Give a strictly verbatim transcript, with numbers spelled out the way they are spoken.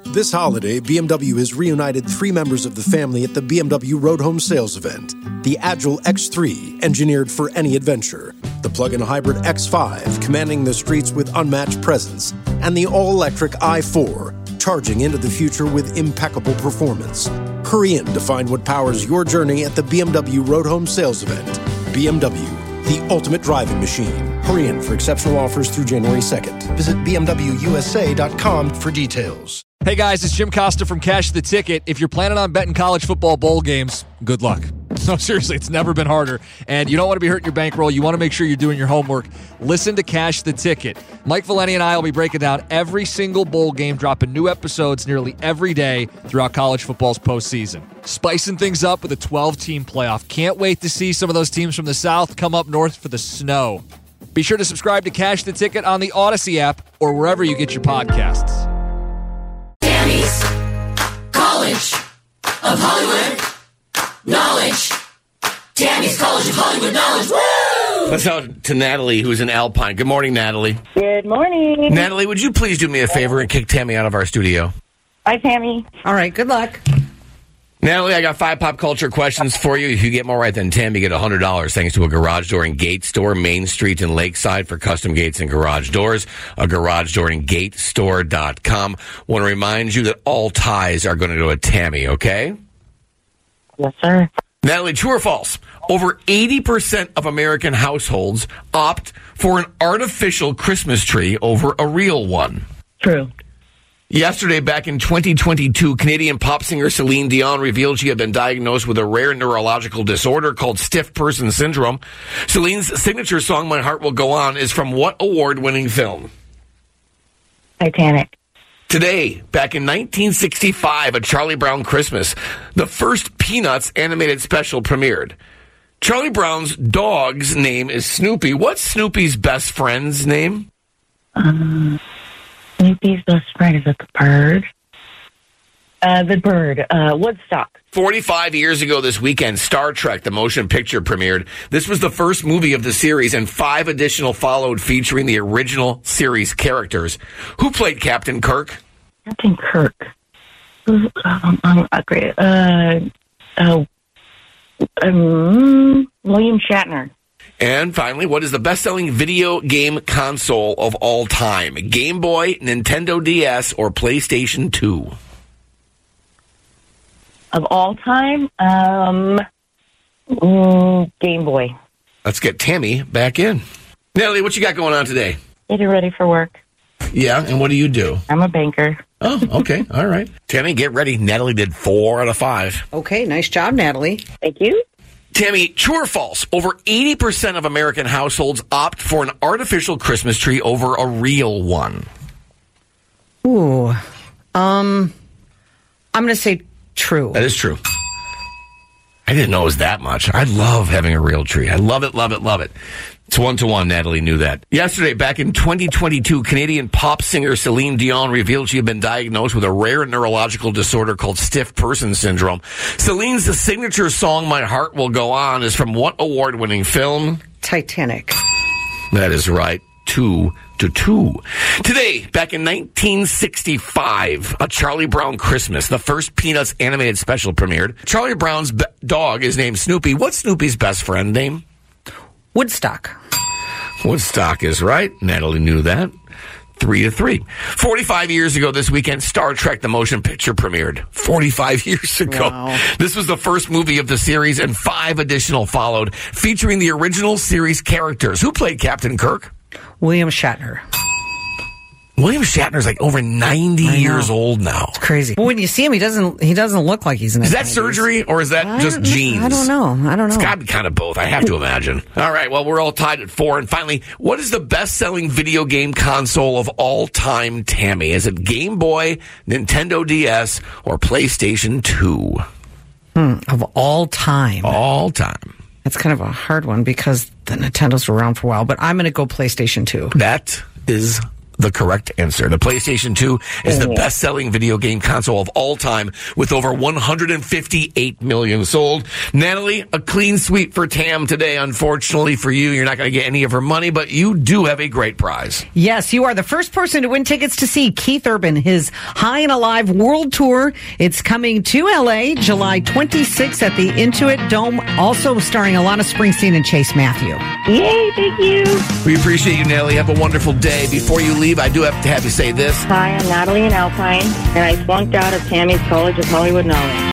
This holiday, B M W has reunited three members of the family at the B M W Road Home Sales event. The Agile X three, engineered for any adventure. The plug-in hybrid X five, commanding the streets with unmatched presence. And the all-electric i four, charging into the future with impeccable performance. Hurry in to find what powers your journey at the B M W Road Home Sales event. B M W, the ultimate driving machine. Hurry in for exceptional offers through January second. Visit B M W U S A dot com for details. Hey guys, it's Jim Costa from Cash the Ticket. If you're planning on betting college football bowl games, good luck. No, seriously, it's never been harder. And you don't want to be hurting your bankroll. You want to make sure you're doing your homework. Listen to Cash the Ticket. Mike Valeni and I will be breaking down every single bowl game, dropping new episodes nearly every day throughout college football's postseason. Spicing things up with a twelve-team playoff. Can't wait to see some of those teams from the South come up north for the snow. Be sure to subscribe to Cash the Ticket on the Odyssey app or wherever you get your podcasts. Tammy's College of Hollywood Knowledge. Tammy's College of Hollywood Knowledge. Woo! Let's out to Natalie, who's in Alpine. Good morning, Natalie. Good morning. Natalie, would you please do me a favor and kick Tammy out of our studio? Hi, Tammy. All right, good luck. Natalie, I got five pop culture questions for you. If you get more right than Tammy, you get one hundred dollars thanks to a garage door and gate store, Main Street and Lakeside, for custom gates and garage doors. A garage door and gate store dot com. Want to remind you that all ties are going to go to Tammy, okay? Yes, sir. Natalie, true or false? Over eighty percent of American households opt for an artificial Christmas tree over a real one. True. Yesterday, back in twenty twenty-two, Canadian pop singer Celine Dion revealed she had been diagnosed with a rare neurological disorder called stiff person syndrome. Celine's signature song, My Heart Will Go On, is from what award-winning film? Titanic. Today, back in nineteen sixty-five, A Charlie Brown Christmas, the first Peanuts animated special premiered. Charlie Brown's dog's name is Snoopy. What's Snoopy's best friend's name? Um... Snoopy's best friend, is it the bird? Uh, the bird, uh, Woodstock. forty-five years ago this weekend, Star Trek, the motion picture, premiered. This was the first movie of the series, and five additional followed featuring the original series characters. Who played Captain Kirk? Captain Kirk. Um, um, great. Uh, uh, um, William Shatner. And finally, what is the best-selling video game console of all time? Game Boy, Nintendo D S, or PlayStation two? Of all time, um, mm, Game Boy. Let's get Tammy back in. Natalie, what you got going on today? Getting ready for work. Yeah, and what do you do? I'm a banker. Oh, okay. All right. Tammy, get ready. Natalie did four out of five. Okay, nice job, Natalie. Thank you. Tammy, true or false? Over eighty percent of American households opt for an artificial Christmas tree over a real one. Ooh. Um, I'm going to say true. That is true. I didn't know it was that much. I love having a real tree. I love it, love it, love it. It's one to one. Natalie knew that. Yesterday, back in twenty twenty-two, Canadian pop singer Celine Dion revealed she had been diagnosed with a rare neurological disorder called stiff person syndrome. Celine's signature song, My Heart Will Go On, is from what award-winning film? Titanic. That is right. Two to two. Today, back in nineteen sixty-five, A Charlie Brown Christmas, the first Peanuts animated special premiered. Charlie Brown's be- dog is named Snoopy. What's Snoopy's best friend name? Woodstock. Woodstock is right. Natalie knew that. Three to three. Forty-five years ago this weekend, Star Trek, the motion picture, premiered. Forty-five years ago. Wow. This was the first movie of the series, and five additional followed, featuring the original series characters. Who played Captain Kirk? William Shatner. William Shatner's like over ninety years old now. It's crazy. But when you see him, he doesn't he doesn't look like he's in his Is that nineties. surgery or is that I just don't- genes? I don't know. I don't know. It's got to be kind of both, I have to imagine. All right, well, we're all tied at four. And finally, what is the best-selling video game console of all time, Tammy? Is it Game Boy, Nintendo D S, or PlayStation two? Hmm, of all time. All time. That's kind of a hard one because the Nintendos were around for a while, but I'm going to go PlayStation two. That is the correct answer. The PlayStation two is the best-selling video game console of all time with over one hundred fifty-eight million sold. Natalie, a clean sweep for Tam today. Unfortunately for you, you're not going to get any of her money, but you do have a great prize. Yes, you are the first person to win tickets to see Keith Urban, his High and Alive World Tour. It's coming to L A July twenty-sixth at the Intuit Dome, also starring Alana Springsteen and Chase Matthew. Yay, thank you. We appreciate you, Natalie. Have a wonderful day. Before you leave, I do have to have you say this. Hi, I'm Natalie in Alpine, and I flunked out of Tammy's College of Hollywood Knowledge.